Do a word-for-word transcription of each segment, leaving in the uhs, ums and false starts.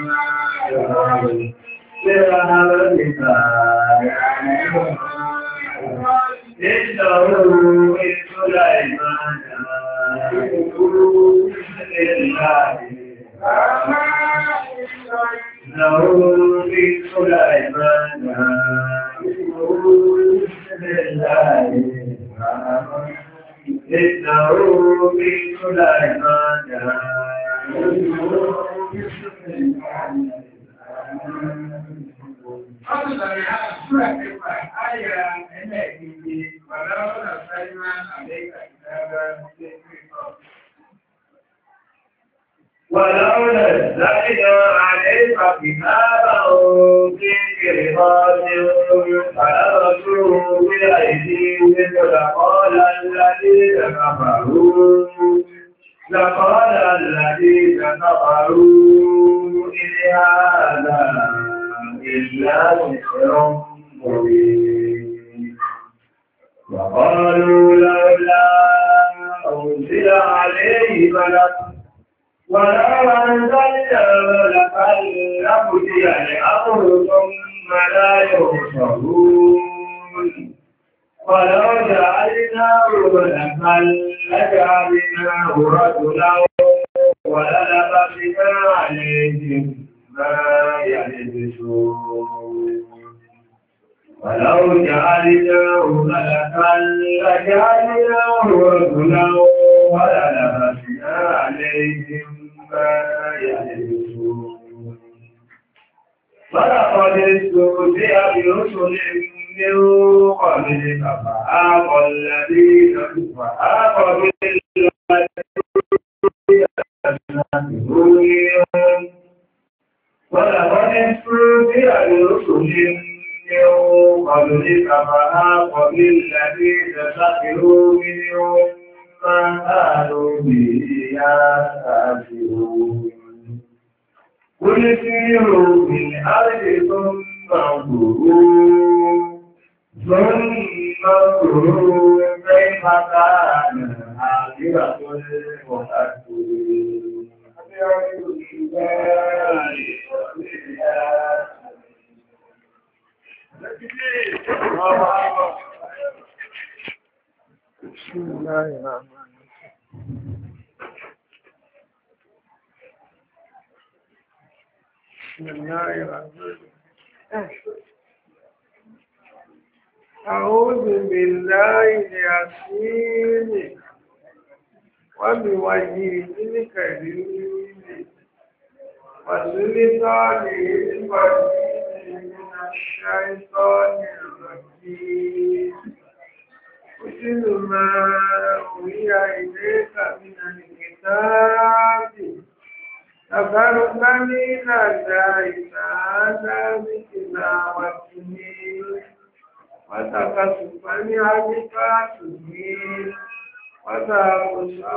لرحمتك إنه من سليمان لله إنه من سليمان لله إنه من سليمان ولو نزلنا عليك كتابا في قرطاس فلمسوه بأيديهم لقال الذين كفروا لقال الذين كفروا إن هذا إلا سحر مبين وقالوا لولا أنزل عليه ملك ولو أنزلنا ملكا لقضي الأمر ثم لا ينصرون ولو جعلناه ملكا لجعلناه رجلا وللبسنا عليهم ما يلبسون ولو جعلناه ملكا لجعلناه رجلا وللبسنا عليهم ما يلبسون ولقد استهزئ برسل من قبلك فحاق الذين فحاق بالذين يستهزئون ولقد استهزئ برسل من قبلك فحاق بالذين سخروا منهم ما كانوا به يستهزئون قل سيروا في الأرض ثم انظروا ثم انظروا كيف كان عاقبة المكذبين بسم الله الرحمن الرحيم بسم الله الرحمن الرحيم أعوذ بالله العظيم وبوجهه الكريم وسلطانه المبين من الشيطان الرجيم اتل ما أوحي إليك من الكتاب تفرقا إلى الله تعالى بتلاوته وتكسفا عبقاته وتابصا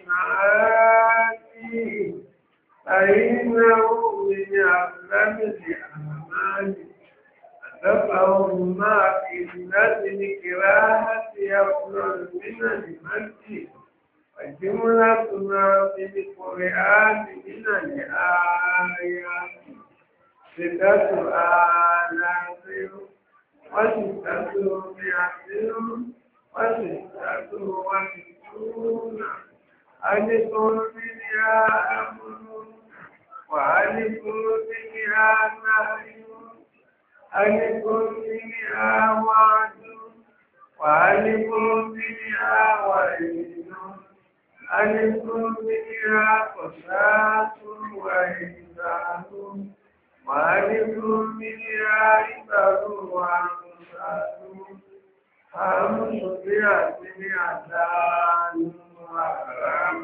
بمعاته فإنه من أعلم الأعمال أتفهم ما في النزل كراهة أفضل من المجد وجملة ما في القرآن من الآيات ستة آلاف وستة مئة وستة وستون ألف منها أمر وألف منها نهي ألف منها وعد وألف منها وعيد ألف منها قصاص وإحسان وألف منها عبر وأمثال خمس مئة مئتان وحرام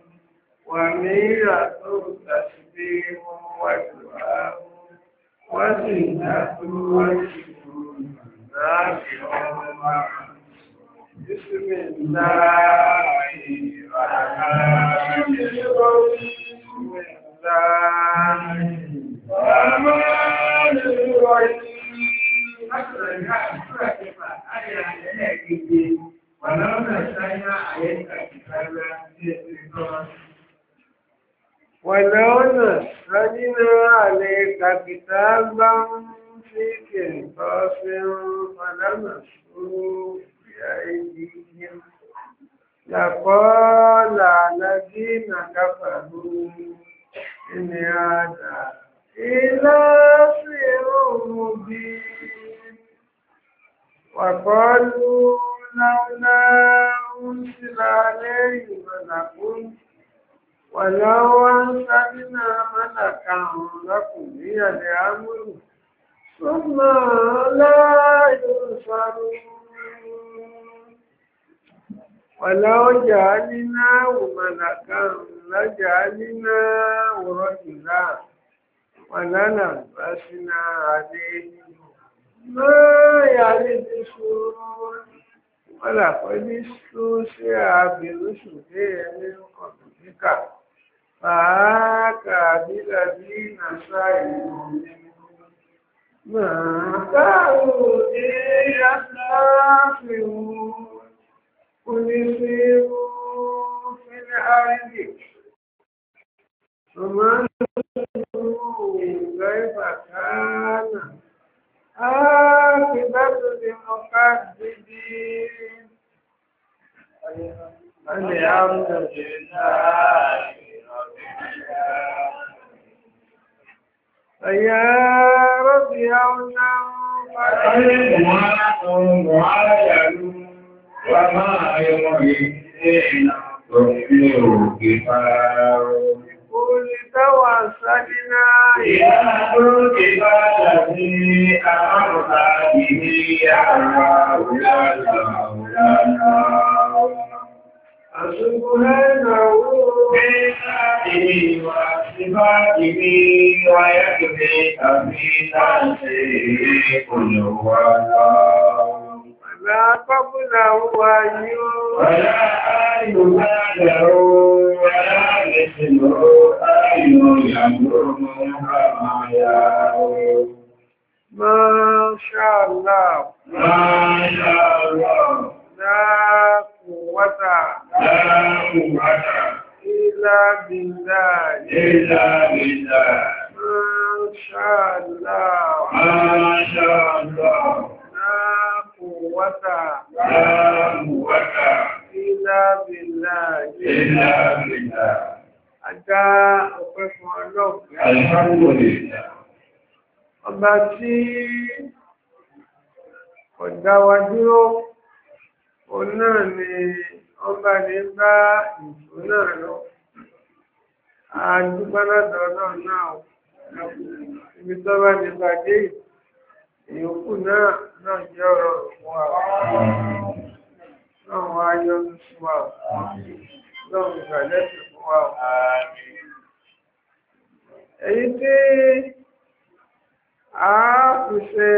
ومئة تسبيح ودعاء وزينة وشكر نافع بسم الله الرحمن الرحيم بسم الله الرحمن الرحيم ولو نزلنا أنزلنا عليك كتابا في قرطاس فلمسوه بأيديهم لقال الذين كفروا إن هذا إلا سحر مبين وقالوا لولا أنزل عليه ملك ولو أنزلنا ملكا لقضي الأمر ثم لا ينصرون ولو جعلناه ملكا لجعلناه رجلا وللبسنا عليهم ما يلبسون ولقد استهزئ برسل من قبلك فهاك بالذين سعدوا ما كانوا يستغفرون قل سيروا في الأرض ثم انظروا كيف كان عاقبة المكذبين الحمد لله فيا رب يوما وما يريدين تفلوا كفار قل توسلنا إلى ملك الذي أمرت به هؤلاء سبحانه بذاته وصفاته ويكفيك في نفسه قل هو الله لا قبله أي ولا آي بعده ولا مثله آي يمر كما يرى ما شاء الله ما شاء الله لا قوة لا قوة إلا بالله إلا بالله ما شاء الله ما شاء الله لا قوة لا قوة إلا بالله إلا بالله Àjá ọ̀pẹ́ fún ọlọ́pẹ́. Alhamdulillah. Ọba tí ọ̀dá wa dúró, òun náà ni ọba ní bá ìfò náà lọ. Àdúgbàládọ̀ náà náà ibi tó bá ní bàdé ìyókù náà náà jẹ́ ọ̀rọ̀ fún wa. Náà wá yọ́ sí wa. Náà ìgbàlẹ́sì fún wa. Èyí tí a fi ṣe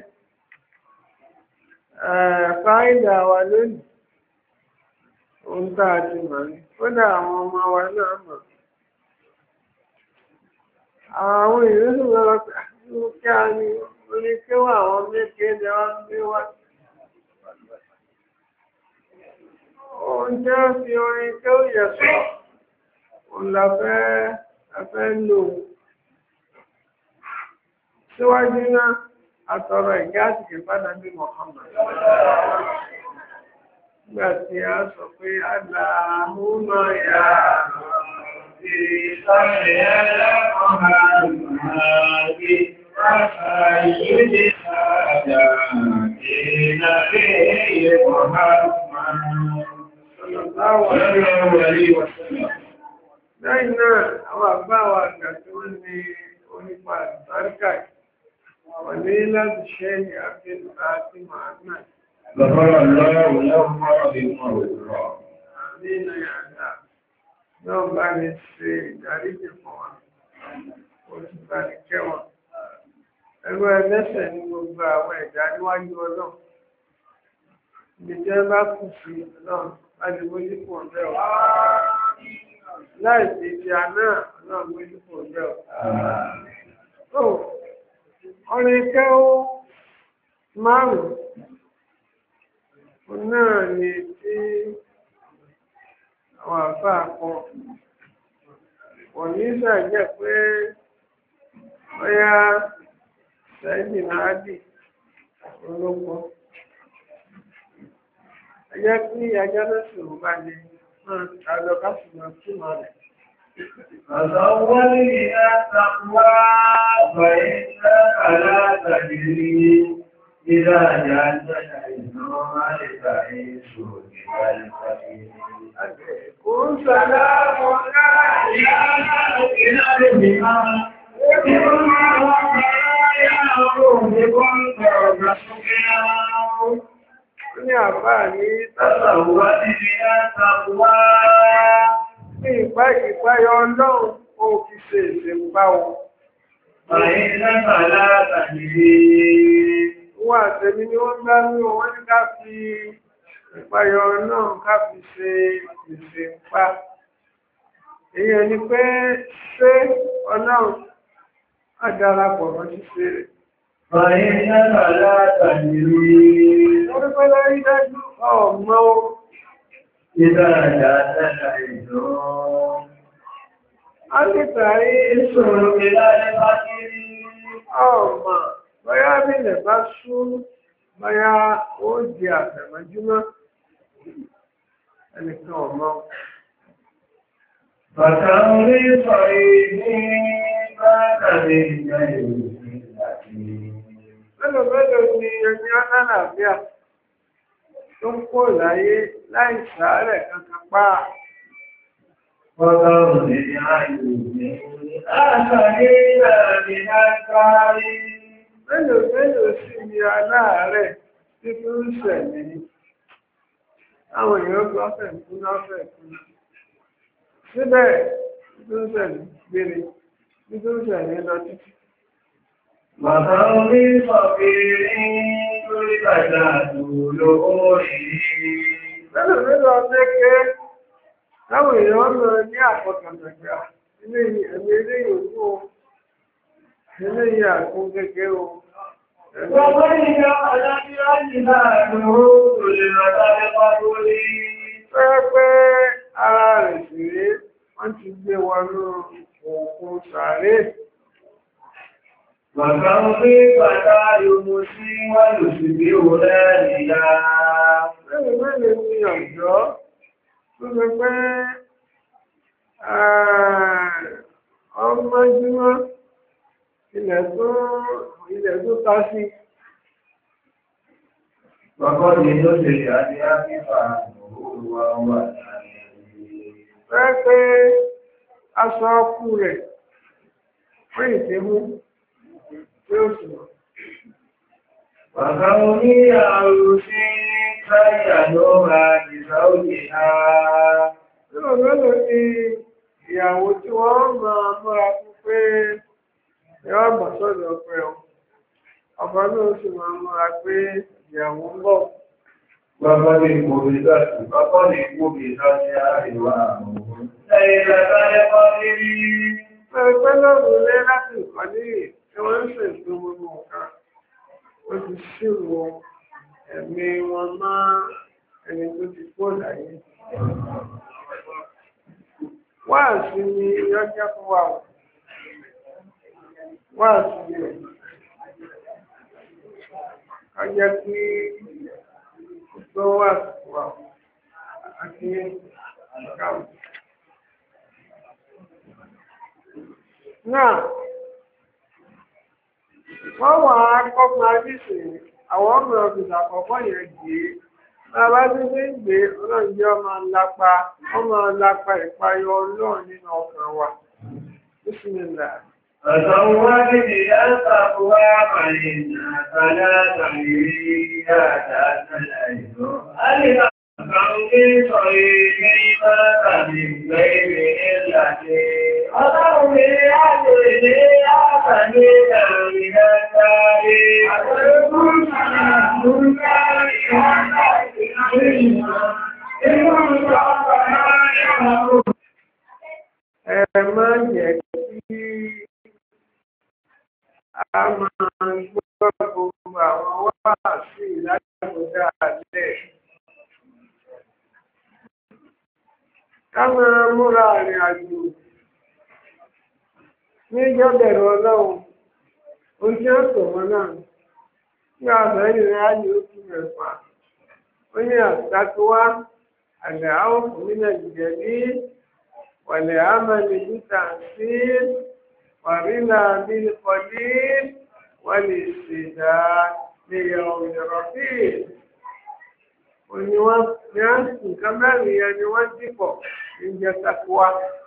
fáìdà wa lónìí, ohun tá a ti mọ̀ ní, kódà àwọn ọmọ wa náà mọ̀. Àwọn ìrísí lọ́rọ̀ pẹ̀lú kí a ní oníkéwà àwọn méje ni wọ́n gbé wá. Ohun jẹ́ fi orin tí ó yẹ sọ, òun la fẹ́ afẹ́ lò. Síwájú náà, àtọrọ ìgá àti ìfádà bí Muhammad. Nígbà tí a sọ pé Allahumma ya Rabbi salli ala Muhammad wa sayyidi saadatina fi Muhammad. Sallallahu alaihi wa sallam. Lẹ́yìn náà, àwọn àgbà wa àgbà tí wọ́n ní onípa àbáríkà wọ́n ní láti ṣe ní àfihàn àti Muhammad. Lọ́pọ̀lọ́ lọ́wọ́ lọ́wọ́ mọ́rọ̀ bí mọ́ òwúrọ̀. Nínú yàrá, náà bá ní ṣe ìdáríjì fún wa, ó sì bá ní kẹwọn. Ẹgbẹ́ ẹlẹ́sẹ̀ ní gbogbo àwọn ẹ̀dá níwájú ọlọ́run. Ibi tí wọ́n bá kù sí náà, láti mójú fún ọ̀bẹ́ ọ̀. Láì sí ti àná náà mójú fún ọ̀bẹ́ ọ̀. Ó, ọ̀rẹ́ kẹ́wọ́ márùn-ún náà ni tí àwọn àfáà kan wọ́n ní ìṣàjẹ́ pé sẹ́yìn náà dì olóko. Ẹ jẹ́ kí ajá náà sòrò bá lè máa ta lọ ká sì máa túmọ̀ rẹ̀. فَزَوَّدْ إِلَى التَّقْوَى فَإِنَّكَ لَا تَدْرِي إِذَا جَاءَ الْإِنسَانُ لِتَعِيشَ بِالْفَقِيرِ قُلْ سَلَامٌ ní àbá ní tàbàwà níbi àtàwà ní ìpá ìpáyọ ọlọ́run ó fi ṣe ìṣẹ̀mbá o. Àyí lábàlá tàbí wọ́n àtẹ̀mí ni wọ́n bá ní wọ́n ní ká fi ìpáyọ ọlọ́run ká fi ṣe ìṣẹ̀mbá. Èèyàn ni pé ṣé ọlọ́run á darapọ̀ mọ́ ṣíṣe rẹ̀. Àyí lábàlá tàbí Orí pé lórí dájú ọmọ o. Ìdájà dájà ìjọ. A ti tàí Ìṣòro ìlànà bá kiri. Ọmọ bóyá bílẹ̀ bá sú bóyá ó di àtẹ̀mọ́júmọ́. Ẹnìkan ọmọ. Bàtà orí sọ̀rí ní bá tàbí ìjọ ìlú ìlàjì. Mélòó mélòó ni ẹni alálàáfíà tó ń kó láyé láì sàárẹ̀ kankan pa. Ọlọ́run ní ààyè ní àṣàyé ìrìn àkárí. Mélòó mélòó sì ni aláàárẹ̀ tí tó ń ṣẹ̀mí. Àwọn èèyàn gbọ́fẹ̀ fún lọ́fẹ̀ fún. Síbẹ̀ tó ń ṣẹ̀mí gbére, tó ń ṣẹ̀mí lọ títí. Bàbá orí sọ̀bìrí lórí bàjá àdúró orí. Mélòó mélòó ọdẹ́kẹ́ láwọn èèyàn lọ ní àkọkànlẹ̀gbà ilé ẹ̀mí ilé ìyòkú ilé ìyàkún gẹ́gẹ́ o. Bàbá ìjọ alábí láti láàrin ó lè rọ̀tàrí pàtó rí. Pẹ́pẹ́ ara rẹ̀ sì rí wọ́n ti gbé wọnú òkun sàárè. Bàbá orí bàtà yòmù sí wọ́n lò sí bí ó lẹ́rìíyá. Mélòó mélòó ni ọ̀dọ́ tó ṣe pé ọmọjúmọ́ ilẹ̀ tó ilẹ̀ tó ta sí. Bàbá mi ló ṣe ìyàdí áfífà olúwa wà láàrin. Fẹ́ pé aṣọ ọkù rẹ̀ fún ìdímú tí ó sùn. Bàbá oní àrùn sí táyà ló ra ìsáòjì náà. Mélòó mélòó ni ìyàwó tí wọ́n máa múra fún pé yọ́ bà sọ́dọ̀ ọpẹ́ ọ. Ọkọ náà sì máa múra pé ìyàwó ń bọ̀. Bàbá ní ìgbòmí láti, bàbá ní ìgbòmí láti àríwá àwọn ohun. Ẹ̀yìn látàlẹ́kọ́ nírí. Ẹgbẹ́ lọ́rùn lé láti ìkọ́lé tí wọ́n ń ṣètò gbogbo nǹkan. Ó ti ṣírò ẹ̀mí wọn máa ẹni tó ti kó láyé. Wáàsí ni yọ́jẹ́ fún wa o. Wáàsí ni o. Ká jẹ́ kí tó wáàsí fún wa o. Àti àkáwù. Náà, wọ́n wà á kọ́kọ́ àdìsí àwọn ọmọ ọ̀gbìn àkọ́kọ́ yẹn dìé. Bàbá tí ní gbé ọlọ́njẹ́ ọmọ lápa, ọmọ lápa ìpayọ ọlọ́run nínú ọkàn wa. Bísmìlá. Àtàwọn níbi àtàkùwà àmàlìnà àtàlátà ìrí àtàtàlà ìlú. A lè àtàkùn ní sọ̀rọ̀ ní bátàbí gbẹ̀rẹ̀ ìlàjẹ́. Ọlọ́run ní àjò ilé àtàlẹ́ ìrìn àtàrí. Àtàlẹ́kùn sàràkùn kárí àtàrí ìrìn àtàrí. Ẹ máa jẹ́ kí a máa gbọ́ gbogbo àwọn wáàsí ìdájọ́ alẹ́. Ká máa múra àrìn àjò ní ìjọ́bẹ̀rẹ̀ ọlọ́run ojú ọ̀tọ̀ wọn náà ní àbẹ̀rẹ̀ rẹ̀ á ní oṣù mẹ́fà ó ní àtàkùwá àlẹ́ àwọn fòmínà jẹ̀lí wàlẹ̀ àmàlẹ̀ níta sí wàrílà bíi kọ́lí wàlẹ̀ ìṣẹ̀dá lè yọ òyìnbó fíì. Òní wọ́n ní à ń sìn nǹkan mẹ́rin yẹn ni wọ́n dìpọ̀ níjẹ́ takuwa.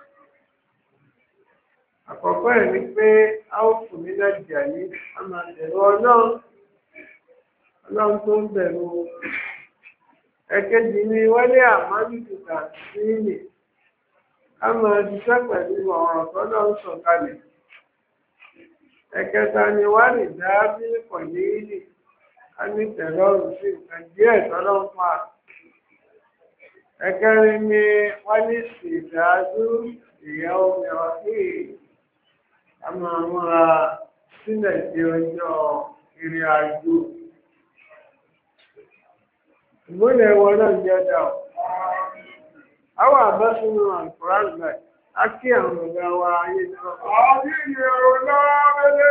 Àkọ́kọ́ ẹ̀ ni pé a ó fún mi náà jà ní a máa bẹ̀rù ọlọ́run ọlọ́run tó ń bẹ̀rù. Ẹ̀kejì ni wálé àmọ́lùkù tàbí a máa ṣiṣẹ́ pẹ̀lú ọ̀rọ̀ tọ́lọ́ ń sọ̀kalẹ̀. Ẹ̀kẹta ni wálé dábí pọ̀lì ìlì. A ní tẹ̀lọ́rùn sí nǹkan díẹ̀ tọ́lọ́ ń pa. Ẹ̀kẹrin ni wọ́n ní sí ìdájú ìyá omi ọ̀hìn. A máa múra sílẹ̀ di ọjọ́ ìrìn àjò. Ìmúlẹ̀ wọn náà jẹ́ dà ọ́. Àwọn àbá sínú àkùrá àgbà, á kí àwọn ọ̀gá wa ayé náà. Àwọn ìrìn àjò náà